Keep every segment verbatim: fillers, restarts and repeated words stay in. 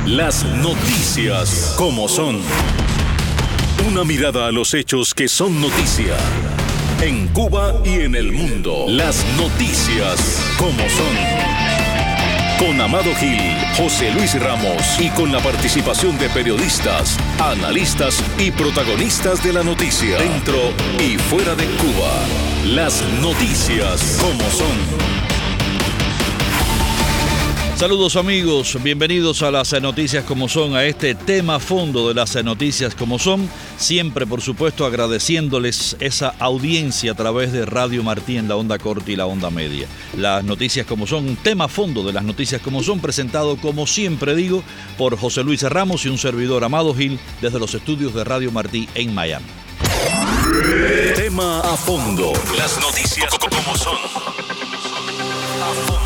Las noticias como son. Una mirada a los hechos que son noticia. En Cuba y en el mundo. Las noticias como son. Con Amado Gil, José Luis Ramos y con la participación de periodistas, analistas y protagonistas de la noticia. Dentro y fuera de Cuba. Las noticias como son. Saludos amigos, bienvenidos a las noticias como son, a este tema fondo de las noticias como son, siempre por supuesto agradeciéndoles esa audiencia a través de Radio Martí en la onda corta y la onda media. Las noticias como son, un tema fondo de las noticias como son, presentado como siempre digo por José Luis Ramos y un servidor Amado Gil desde los estudios de Radio Martí en Miami. Tema a fondo, las noticias como son. A fondo.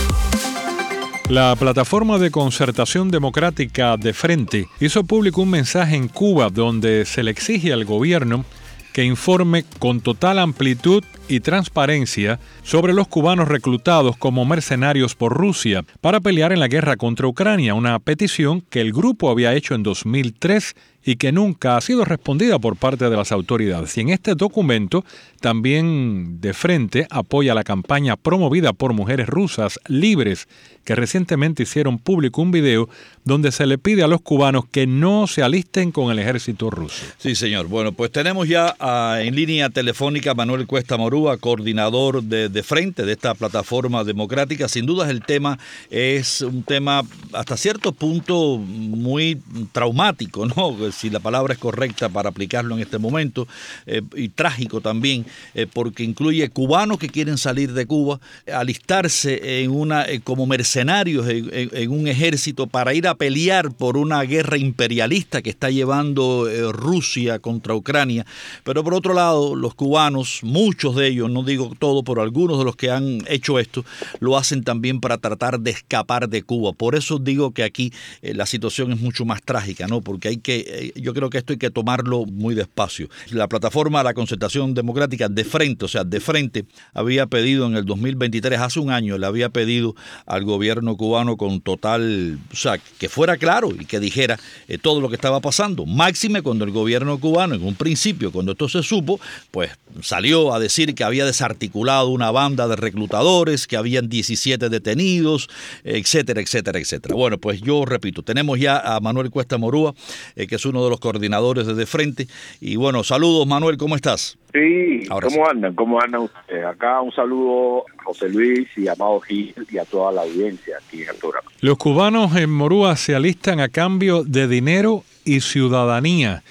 La plataforma de concertación democrática De Frente hizo público un mensaje en Cuba donde se le exige al gobierno que informe con total amplitud y transparencia sobre los cubanos reclutados como mercenarios por Rusia para pelear en la guerra contra Ucrania, una petición que el grupo había hecho en dos mil tres y que nunca ha sido respondida por parte de las autoridades. Y en este documento también De Frente apoya la campaña promovida por Mujeres Rusas Libres, que recientemente hicieron público un video donde se le pide a los cubanos que no se alisten con el ejército ruso. Sí, señor. Bueno, pues tenemos ya uh, en línea telefónica a Manuel Cuesta Morúa, coordinador de, de Frente, de esta plataforma democrática. Sin duda el tema es un tema hasta cierto punto muy traumático, ¿no? Si la palabra es correcta para aplicarlo en este momento, eh, y trágico también, eh, porque incluye cubanos que quieren salir de Cuba, alistarse en una eh, como mercenarios en, en, en un ejército para ir a pelear por una guerra imperialista que está llevando eh, Rusia contra Ucrania. Pero por otro lado, los cubanos, muchos de ellos, no digo todo, pero algunos de los que han hecho esto, lo hacen también para tratar de escapar de Cuba. Por eso digo que aquí eh, la situación es mucho más trágica, ¿no? Porque hay que, eh, yo creo que esto hay que tomarlo muy despacio. La plataforma de la concertación democrática De Frente, o sea, De Frente, había pedido en el dos mil veintitrés, hace un año, le había pedido al gobierno cubano con total, o sea, que fuera claro y que dijera eh, todo lo que estaba pasando. Máxime cuando el gobierno cubano, en un principio, cuando esto se supo, pues salió a decir que había desarticulado una banda de reclutadores, que habían diecisiete detenidos, etcétera, etcétera, etcétera. Bueno, pues yo repito, tenemos ya a Manuel Cuesta Morúa, eh, que es uno de los coordinadores de De Frente. Y bueno, saludos Manuel, ¿cómo estás? Sí, Ahora ¿cómo sí. andan? ¿Cómo andan ustedes? Acá un saludo a José Luis y a Amado Gil y a toda la audiencia aquí en el programa. Los cubanos en Morúa se alistan a cambio de dinero y ciudadanía.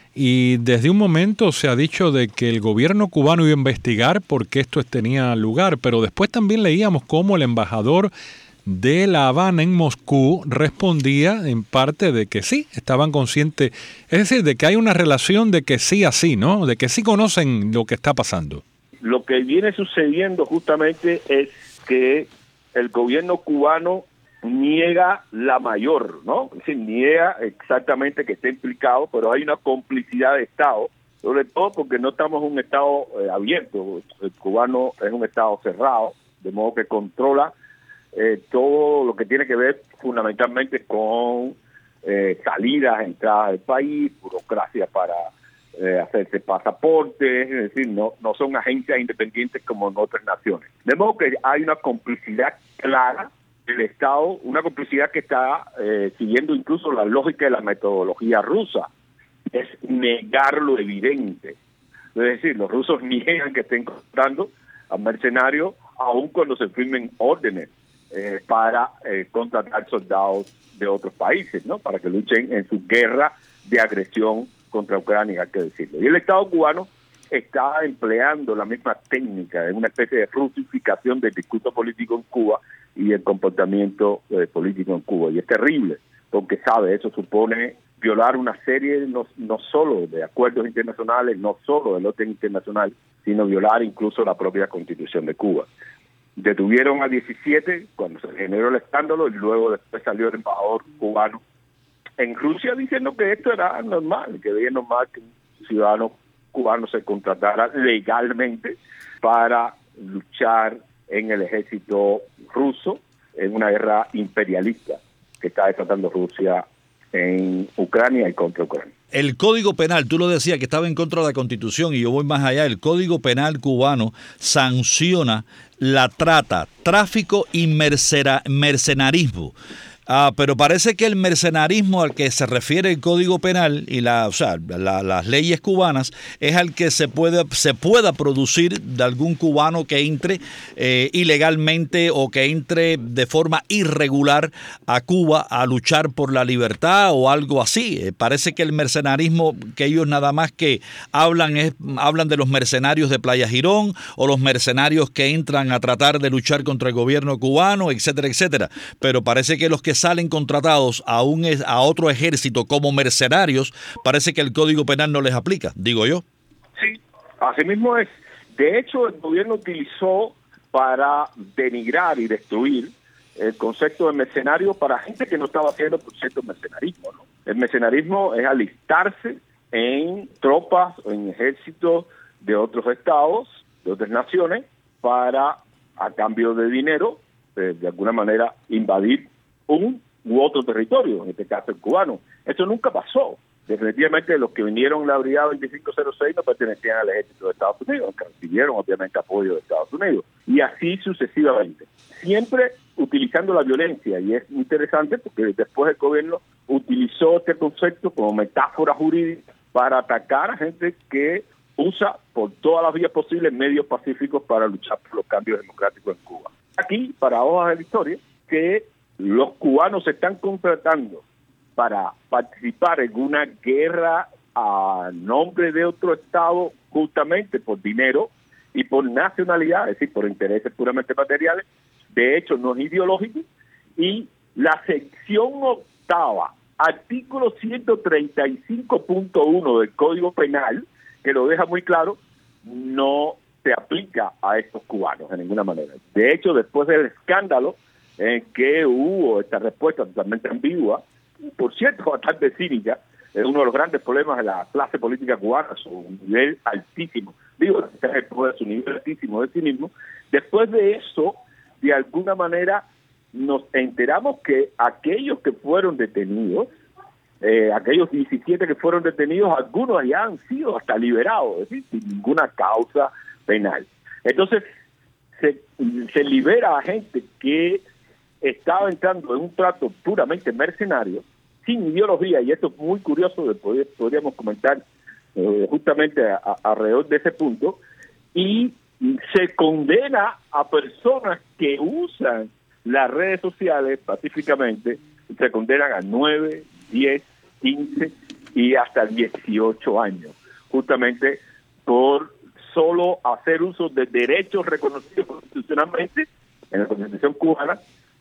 Y desde un momento se ha dicho de que el gobierno cubano iba a investigar por qué esto tenía lugar, pero después también leíamos cómo el embajador de La Habana en Moscú respondía en parte de que sí, estaban conscientes, es decir, de que hay una relación de que sí así, ¿no? De que sí conocen lo que está pasando. Lo que viene sucediendo justamente es que el gobierno cubano niega la mayor, ¿no? Es decir, niega exactamente que esté implicado, pero hay una complicidad de Estado, sobre todo porque no estamos en un Estado eh, abierto. El cubano es un Estado cerrado, de modo que controla Eh, todo lo que tiene que ver fundamentalmente con eh, salidas, entradas del país, burocracia para eh, hacerse pasaportes, es decir, no, no son agencias independientes como en otras naciones. De modo que hay una complicidad clara del Estado, una complicidad que está eh, siguiendo incluso la lógica de la metodología rusa, es negar lo evidente. Es decir, los rusos niegan que estén comprando a mercenarios aun cuando se firmen órdenes Eh, para eh, contratar soldados de otros países, ¿no? Para que luchen en su guerra de agresión contra Ucrania, hay que decirlo. Y el Estado cubano está empleando la misma técnica, una especie de rusificación del discurso político en Cuba y el comportamiento eh, político en Cuba. Y es terrible, porque sabe, eso supone violar una serie, no, no solo de acuerdos internacionales, no solo del orden internacional, sino violar incluso la propia Constitución de Cuba. Detuvieron a diecisiete cuando se generó el escándalo y luego después salió el embajador cubano en Rusia diciendo que esto era normal, que era normal que un ciudadano cubano se contratara legalmente para luchar en el ejército ruso en una guerra imperialista, que que está desatando Rusia en Ucrania y contra Ucrania. El Código Penal, tú lo decías que estaba en contra de la Constitución, y yo voy más allá. El Código Penal cubano sanciona la trata, tráfico y mercera, mercenarismo. Ah, pero parece que el mercenarismo al que se refiere el Código Penal y la, o sea, la, las leyes cubanas es al que se puede se pueda producir de algún cubano que entre eh, ilegalmente o que entre de forma irregular a Cuba a luchar por la libertad o algo así. Eh, parece que el mercenarismo que ellos nada más que hablan es hablan de los mercenarios de Playa Girón o los mercenarios que entran a tratar de luchar contra el gobierno cubano, etcétera, etcétera. Pero parece que los que salen contratados a un a otro ejército como mercenarios, parece que el Código Penal no les aplica, digo yo. Sí, así mismo es. De hecho, el gobierno utilizó para denigrar y destruir el concepto de mercenario para gente que no estaba haciendo por cierto mercenarismo, ¿no? El mercenarismo es alistarse en tropas o en ejércitos de otros estados, de otras naciones, para, a cambio de dinero, de, de alguna manera, invadir un u otro territorio, en este caso el cubano. Eso nunca pasó. Definitivamente los que vinieron en la Brigada veinticinco cero seis no pertenecían al ejército de Estados Unidos, aunque recibieron obviamente apoyo de Estados Unidos. Y así sucesivamente. Siempre utilizando la violencia, y es interesante porque después el gobierno utilizó este concepto como metáfora jurídica para atacar a gente que usa por todas las vías posibles medios pacíficos para luchar por los cambios democráticos en Cuba. Aquí, para hojas de la historia, que los cubanos se están contratando para participar en una guerra a nombre de otro estado justamente por dinero y por nacionalidad, es decir, por intereses puramente materiales. De hecho, no es ideológico. Y la sección octava, artículo ciento treinta y cinco punto uno del Código Penal, que lo deja muy claro, no se aplica a estos cubanos de ninguna manera. De hecho, después del escándalo en que hubo esta respuesta totalmente ambigua, por cierto, bastante cínica, es uno de los grandes problemas de la clase política cubana, su nivel altísimo, digo, su nivel altísimo de cinismo. Después de eso, de alguna manera, nos enteramos que aquellos que fueron detenidos, eh, aquellos diecisiete que fueron detenidos, algunos ya han sido hasta liberados, es decir, sin ninguna causa penal. Entonces, se, se libera a gente que estaba entrando en un trato puramente mercenario, sin ideología, y esto es muy curioso, poder, podríamos comentar eh, justamente a, a, alrededor de ese punto, y se condena a personas que usan las redes sociales pacíficamente, se condenan a nueve, diez, quince y hasta dieciocho años, justamente por solo hacer uso de derechos reconocidos constitucionalmente en la Constitución cubana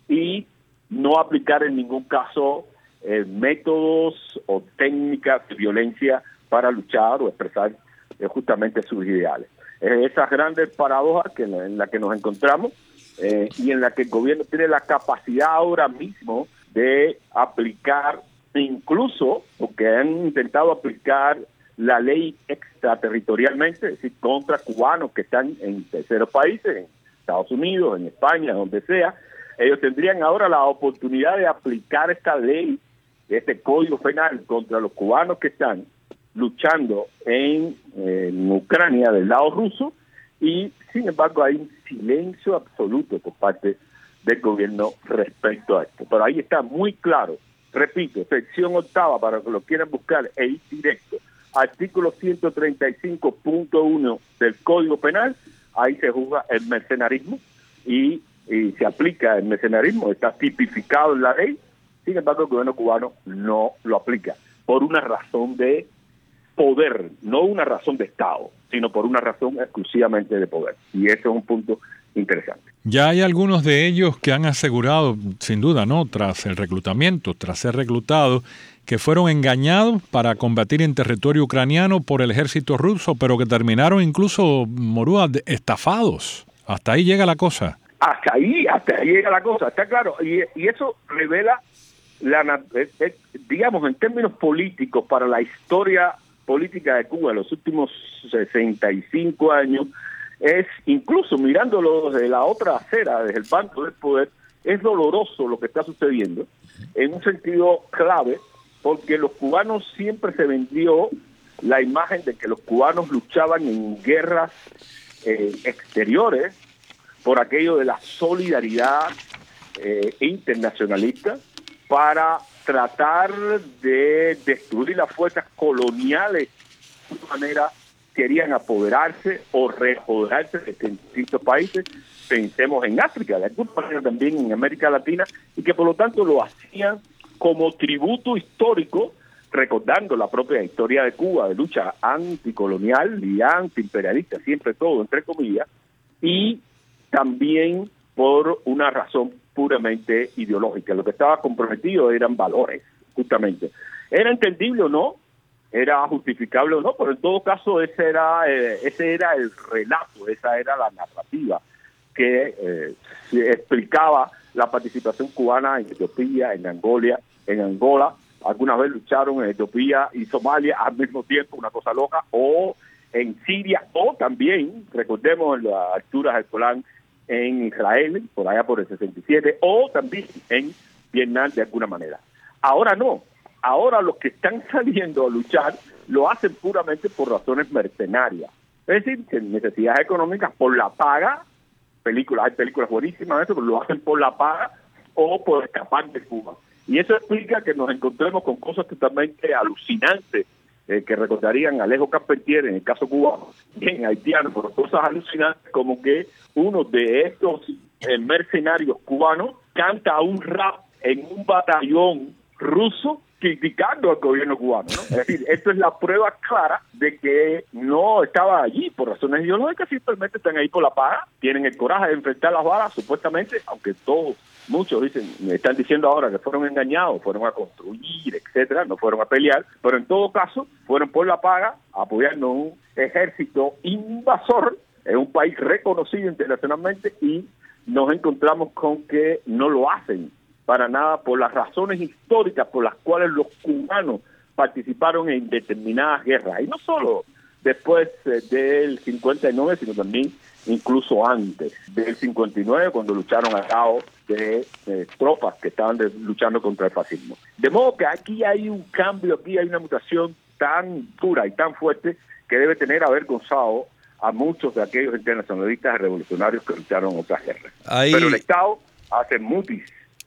y no aplicar en ningún caso eh, métodos o técnicas de violencia para luchar o expresar eh, justamente sus ideales. Eh, esas grandes paradojas que en, en las que nos encontramos eh, y en las que el gobierno tiene la capacidad ahora mismo de aplicar, incluso porque han intentado aplicar la ley extraterritorialmente, es decir, contra cubanos que están en terceros países, en Estados Unidos, en España, donde sea. Ellos tendrían ahora la oportunidad de aplicar esta ley, este código penal contra los cubanos que están luchando en, en Ucrania del lado ruso, y sin embargo hay un silencio absoluto por parte del gobierno respecto a esto. Pero ahí está muy claro, repito, sección octava para que lo quieran buscar, e ir directo, artículo ciento treinta y cinco punto uno del Código Penal, ahí se juzga el mercenarismo y y se aplica el mercenarismo, está tipificado en la ley. Sin embargo, el gobierno cubano no lo aplica por una razón de poder, no una razón de Estado, sino por una razón exclusivamente de poder. Y ese es un punto interesante. Ya hay algunos de ellos que han asegurado, sin duda, ¿no?, tras el reclutamiento, tras ser reclutados, que fueron engañados para combatir en territorio ucraniano por el ejército ruso, pero que terminaron incluso, Morúa, estafados. Hasta ahí llega la cosa. Hasta ahí, hasta ahí llega la cosa, está claro. Y, y eso revela, la, eh, eh, digamos, en términos políticos, para la historia política de Cuba en los últimos sesenta y cinco años, es, incluso mirándolo desde la otra acera, desde el banco del poder, es doloroso lo que está sucediendo, en un sentido clave, porque los cubanos siempre se vendió la imagen de que los cubanos luchaban en guerras eh, exteriores por aquello de la solidaridad eh, internacionalista para tratar de destruir las fuerzas coloniales de alguna manera querían apoderarse o reapoderarse de distintos países. Pensemos en África, de alguna manera también en América Latina, y que por lo tanto lo hacían como tributo histórico, recordando la propia historia de Cuba, de lucha anticolonial y antiimperialista, siempre todo entre comillas, y también por una razón puramente ideológica. Lo que estaba comprometido eran valores, justamente. ¿Era entendible o no? ¿Era justificable o no? Pero en todo caso ese era, eh, ese era el relato, esa era la narrativa que eh, explicaba la participación cubana en Etiopía, en Angola, en Angola. Alguna vez lucharon en Etiopía y Somalia al mismo tiempo, una cosa loca, o en Siria, o también, recordemos, en las alturas del Golán en Israel, por allá por el sesenta y siete, o también en Vietnam de alguna manera. Ahora no, ahora los que están saliendo a luchar lo hacen puramente por razones mercenarias, es decir, que necesidades económicas por la paga, películas, hay películas buenísimas, eso, pero lo hacen por la paga o por escapar de Cuba. Y eso explica que nos encontremos con cosas totalmente alucinantes, eh, que recordarían a Alejo Carpentier en el caso cubano, y en haitiano, pero cosas alucinantes como que uno de estos eh, mercenarios cubanos canta un rap en un batallón ruso criticando al gobierno cubano, ¿no? Es decir, esto es la prueba clara de que no estaba allí por razones ideológicas, simplemente están ahí por la paga, tienen el coraje de enfrentar las balas, supuestamente, aunque todos, muchos dicen, están diciendo ahora que fueron engañados, fueron a construir, etcétera, no fueron a pelear, pero en todo caso, fueron por la paga, apoyando un ejército invasor en un país reconocido internacionalmente, y nos encontramos con que no lo hacen para nada por las razones históricas por las cuales los cubanos participaron en determinadas guerras, y no solo después eh, del cincuenta y nueve, sino también incluso antes del cincuenta y nueve, cuando lucharon al lado de eh, tropas que estaban de, luchando contra el fascismo. De modo que aquí hay un cambio, aquí hay una mutación tan dura y tan fuerte que debe tener avergonzado a muchos de aquellos internacionalistas revolucionarios que lucharon en otras guerras. Ahí... Pero el Estado hace mutis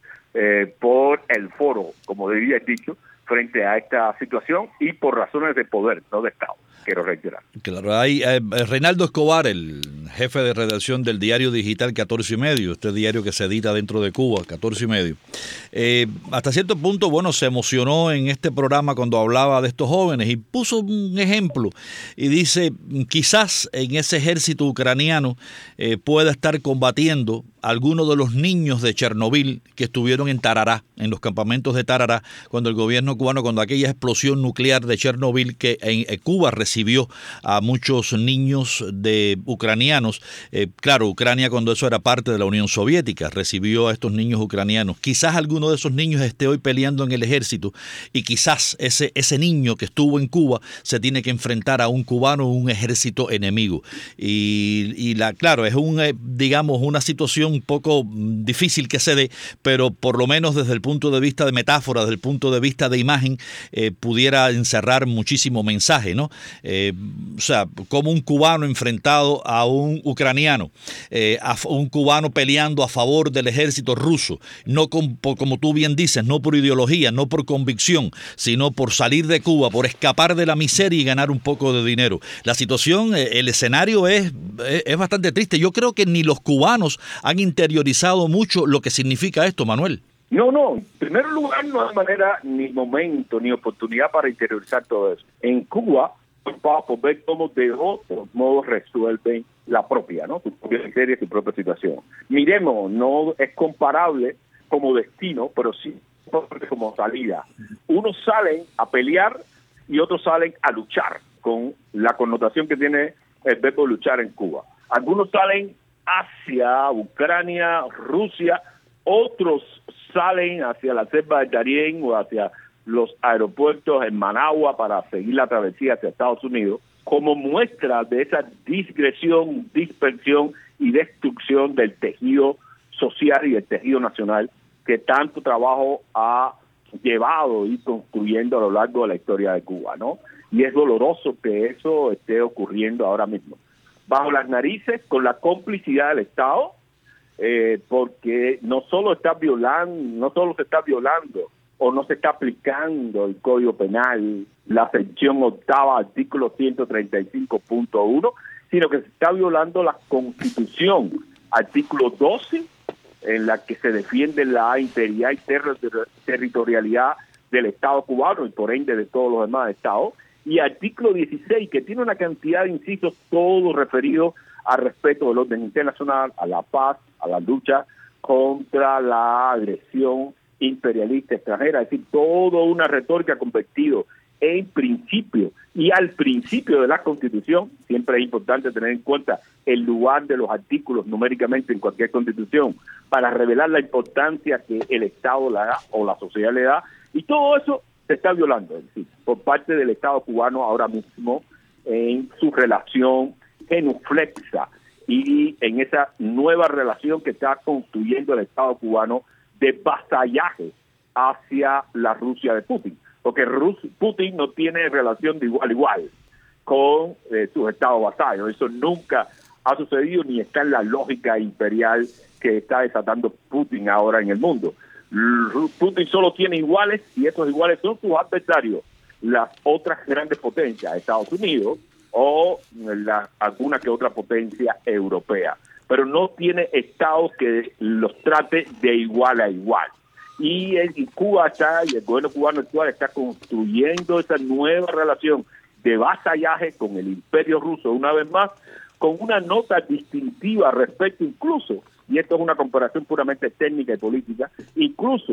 Eh, por el foro, como debía haber dicho, frente a esta situación y por razones de poder, no de Estado, quiero reiterar. Claro, hay eh, Reinaldo Escobar, el jefe de redacción del diario digital catorce y medio, este diario que se edita dentro de Cuba, catorce y medio. Eh, hasta cierto punto, bueno, se emocionó en este programa cuando hablaba de estos jóvenes y puso un ejemplo y dice, quizás en ese ejército ucraniano eh, pueda estar combatiendo algunos de los niños de Chernobyl que estuvieron en Tarará, en los campamentos de Tarará, cuando el gobierno cubano, cuando aquella explosión nuclear de Chernobyl, que en, en Cuba recibió a muchos niños de ucranianos, eh, claro, Ucrania cuando eso era parte de la Unión Soviética, recibió a estos niños ucranianos. Quizás alguno de esos niños esté hoy peleando en el ejército y quizás ese, ese niño que estuvo en Cuba se tiene que enfrentar a un cubano o un ejército enemigo. Y, y la, claro, es un, eh, digamos, una situación un poco difícil que se dé, pero por lo menos desde el punto de vista de metáfora, desde el punto de vista de imagen, eh, pudiera encerrar muchísimo mensaje, ¿no? Eh, o sea, como un cubano enfrentado a un ucraniano, eh, a un cubano peleando a favor del ejército ruso, no con, por, como tú bien dices, no por ideología, no por convicción, sino por salir de Cuba, por escapar de la miseria y ganar un poco de dinero. La situación, eh, el escenario es, es, es bastante triste. Yo creo que ni los cubanos han interiorizado mucho lo que significa esto, Manuel. No, no, en primer lugar no hay manera, ni momento, ni oportunidad para interiorizar todo eso. En Cuba, vamos a ver cómo de otros modos resuelven la propia, ¿no? Su propia miseria, su propia situación. Miremos, no es comparable como destino, pero sí como salida. Unos salen a pelear y otros salen a luchar, con la connotación que tiene el verbo luchar en Cuba. Algunos salen hacia Ucrania, Rusia, otros salen hacia la selva del Darién o hacia los aeropuertos en Managua para seguir la travesía hacia Estados Unidos, como muestra de esa disgresión, dispersión y destrucción del tejido social y del tejido nacional que tanto trabajo ha llevado y construyendo a lo largo de la historia de Cuba, ¿no? Y es doloroso que eso esté ocurriendo ahora mismo, bajo las narices, con la complicidad del Estado, eh, porque no solo está violando, no solo se está violando o no se está aplicando el Código Penal, la sección octava, artículo ciento treinta y cinco punto uno, sino que se está violando la Constitución, artículo doce, en la que se defiende la integridad y ter- territorialidad del Estado cubano y por ende de todos los demás estados, y artículo dieciséis, que tiene una cantidad de incisos, todos referidos al respeto del orden internacional, a la paz, a la lucha contra la agresión imperialista extranjera, es decir, toda una retórica convertido en principio y al principio de la Constitución. Siempre es importante tener en cuenta el lugar de los artículos numéricamente en cualquier Constitución para revelar la importancia que el Estado le da o la sociedad le da, y todo eso se está violando, es decir, por parte del Estado cubano ahora mismo en su relación genuflexa y en esa nueva relación que está construyendo el Estado cubano de vasallaje hacia la Rusia de Putin, porque Rus Putin no tiene relación de igual a igual con eh, sus estados vasallos. Eso nunca ha sucedido ni está en la lógica imperial que está desatando Putin ahora en el mundo. Putin solo tiene iguales, y esos iguales son sus adversarios, las otras grandes potencias, Estados Unidos o la, alguna que otra potencia europea, pero no tiene estados que los trate de igual a igual. Y, el, y Cuba está, y el gobierno cubano actual está construyendo esa nueva relación de vasallaje con el imperio ruso, una vez más, con una nota distintiva respecto incluso, y esto es una comparación puramente técnica y política, incluso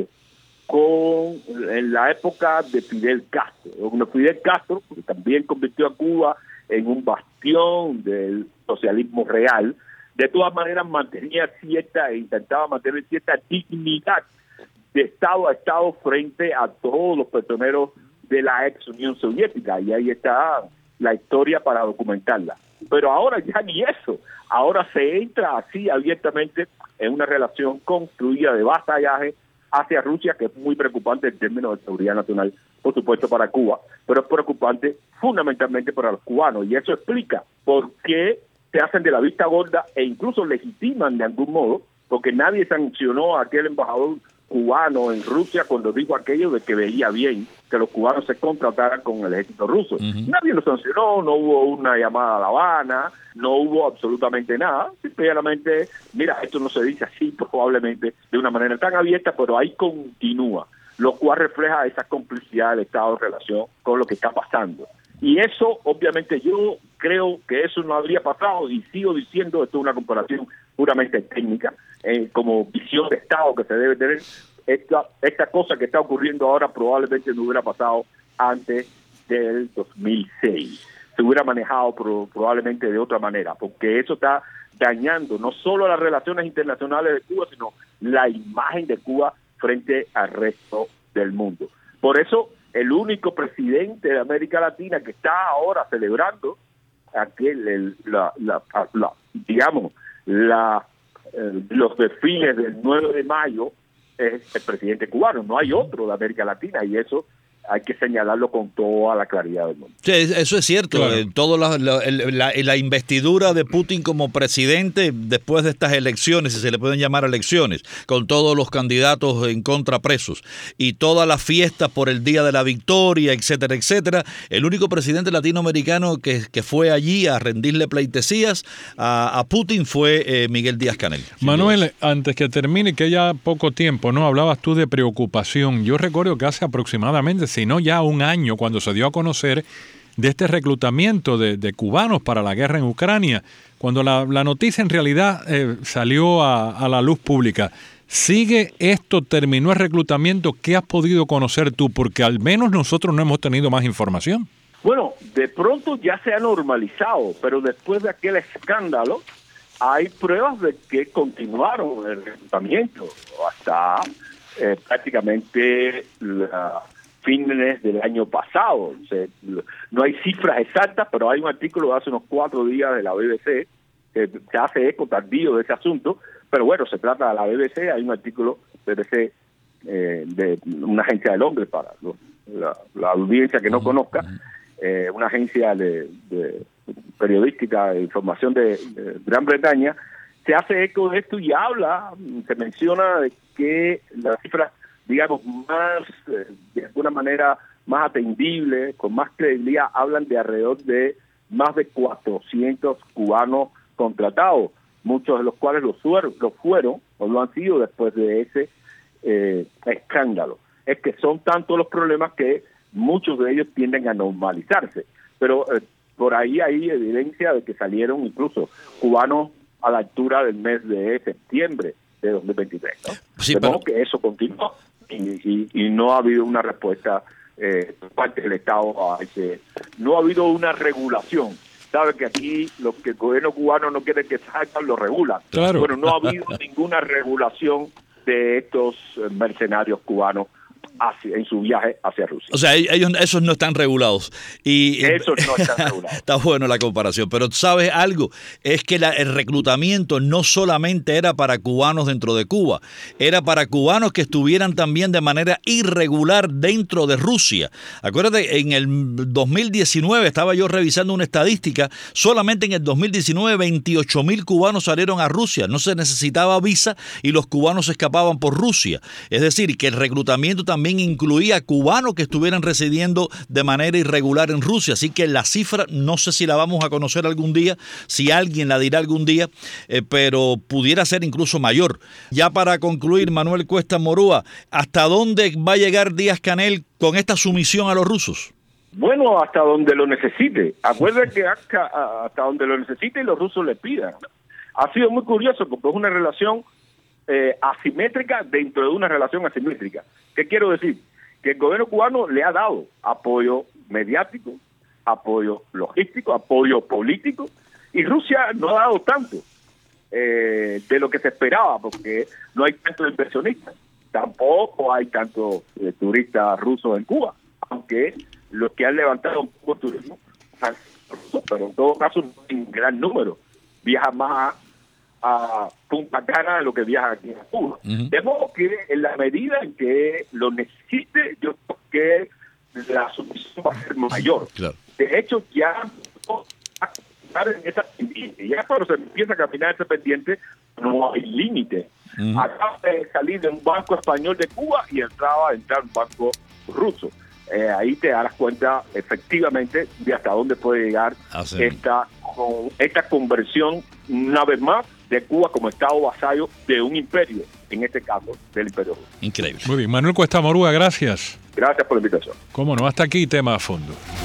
con en la época de Fidel Castro. Bueno, Fidel Castro, que también convirtió a Cuba en un bastión del socialismo real, de todas maneras mantenía cierta, e intentaba mantener cierta dignidad de Estado a Estado frente a todos los personeros de la ex Unión Soviética, y ahí está la historia para documentarla. Pero ahora ya ni eso, ahora se entra así abiertamente en una relación construida de vasallaje hacia Rusia, que es muy preocupante en términos de seguridad nacional, por supuesto para Cuba, pero es preocupante fundamentalmente para los cubanos, y eso explica por qué se hacen de la vista gorda e incluso legitiman de algún modo, porque nadie sancionó a aquel embajador cubano en Rusia cuando dijo aquello de que veía bien que los cubanos se contrataran con el ejército ruso. Uh-huh. Nadie lo sancionó, no hubo una llamada a La Habana, no hubo absolutamente nada, simplemente, mira, esto no se dice así probablemente de una manera tan abierta, pero ahí continúa, lo cual refleja esa complicidad del Estado en relación con lo que está pasando. Y eso, obviamente, yo creo que eso no habría pasado, y sigo diciendo, esto es una comparación puramente técnica, eh, como visión de Estado que se debe tener, esta, esta cosa que está ocurriendo ahora probablemente no hubiera pasado antes del dos mil seis. Se hubiera manejado pro, probablemente de otra manera, porque eso está dañando no solo las relaciones internacionales de Cuba, sino la imagen de Cuba frente al resto del mundo. Por eso, el único presidente de América Latina que está ahora celebrando aquel, el, la, la, la, digamos, la, eh, los desfiles del nueve de mayo es el presidente cubano. No hay otro de América Latina, y eso hay que señalarlo con toda la claridad del mundo. Sí, eso es cierto. Claro. Eh, todo la, la, la, la investidura de Putin como presidente después de estas elecciones, si se le pueden llamar elecciones, con todos los candidatos en contra presos y toda la fiesta por el Día de la Victoria, etcétera, etcétera. El único presidente latinoamericano que, que fue allí a rendirle pleitesías a, a Putin fue eh, Miguel Díaz-Canel. Manuel, antes que termine, que ya poco tiempo, ¿no? Hablabas tú de preocupación. Yo recuerdo que hace aproximadamente, sino ya un año, cuando se dio a conocer de este reclutamiento de, de cubanos para la guerra en Ucrania, cuando la, la noticia en realidad eh, salió a, a la luz pública. ¿Sigue esto? ¿Terminó el reclutamiento? ¿Qué has podido conocer tú? Porque al menos nosotros no hemos tenido más información. Bueno, de pronto ya se ha normalizado, pero después de aquel escándalo hay pruebas de que continuaron el reclutamiento hasta eh, prácticamente la fines del año pasado. O sea, no hay cifras exactas, pero hay un artículo de hace unos cuatro días de la B B C que se hace eco tardío de ese asunto, pero bueno, se trata de la B B C, hay un artículo B B C eh, de una agencia de Londres para los, la, la audiencia que no conozca, eh, una agencia de, de periodística de información de, de Gran Bretaña, se hace eco de esto y habla, se menciona de que las cifras, digamos, más, eh, de alguna manera, más atendibles, con más credibilidad, hablan de alrededor de más de cuatrocientos cubanos contratados, muchos de los cuales lo, fueron, lo fueron o lo han sido después de ese eh, escándalo. Es que son tantos los problemas que muchos de ellos tienden a normalizarse, pero eh, por ahí hay evidencia de que salieron incluso cubanos a la altura del mes de septiembre de dos mil veintitrés, ¿no? Sí, de modo pero... que eso continúa y, y, y no ha habido una respuesta eh, por parte del Estado a ese, no ha habido una regulación. Sabe que aquí lo que el gobierno cubano no quiere que salgan, lo regula. Claro. Bueno, no ha habido ninguna regulación de estos mercenarios cubanos hacia, en su viaje hacia Rusia. O sea, ellos esos no están regulados. Y esos no están regulados. Está bueno la comparación, pero ¿sabes algo? Es que la, el reclutamiento no solamente era para cubanos dentro de Cuba, era para cubanos que estuvieran también de manera irregular dentro de Rusia. Acuérdate, en el dos mil diecinueve estaba yo revisando una estadística, solamente en el dos mil diecinueve veintiocho mil cubanos salieron a Rusia, no se necesitaba visa y los cubanos escapaban por Rusia. Es decir, que el reclutamiento también incluía cubanos que estuvieran residiendo de manera irregular en Rusia, así que la cifra no sé si la vamos a conocer algún día, si alguien la dirá algún día, eh, pero pudiera ser incluso mayor. Ya para concluir, Manuel Cuesta Morúa, ¿hasta dónde va a llegar Díaz-Canel con esta sumisión a los rusos? Bueno, hasta donde lo necesite. Acuérdense que hasta, hasta donde lo necesite y los rusos le pidan. Ha sido muy curioso porque es una relación eh, asimétrica dentro de una relación asimétrica. ¿Qué quiero decir? Que el gobierno cubano le ha dado apoyo mediático, apoyo logístico, apoyo político, y Rusia no ha dado tanto eh, de lo que se esperaba, porque no hay tantos inversionistas, tampoco hay tantos eh, turistas rusos en Cuba, aunque los que han levantado un poco turismo han sido rusos, pero en todo caso no hay un gran número, viaja más a Punta Cana de lo que viaja aquí en Cuba. Uh-huh. De modo que en la medida en que lo necesite, yo creo que la sumisión va a ser mayor. Claro. De hecho, ya en esa pendiente, ya cuando se empieza a caminar ese pendiente, no hay límite. Uh-huh. Acaba de salir de un banco español de Cuba y entraba a entrar un banco ruso. Eh, ahí te darás cuenta efectivamente de hasta dónde puede llegar ah, sí. esta, con, esta conversión, una vez más, de Cuba como estado vasallo de un imperio, en este caso del imperio ruso. Increíble. Muy bien, Manuel Cuesta Morúa, gracias. Gracias por la invitación. Cómo no, hasta aquí tema a fondo.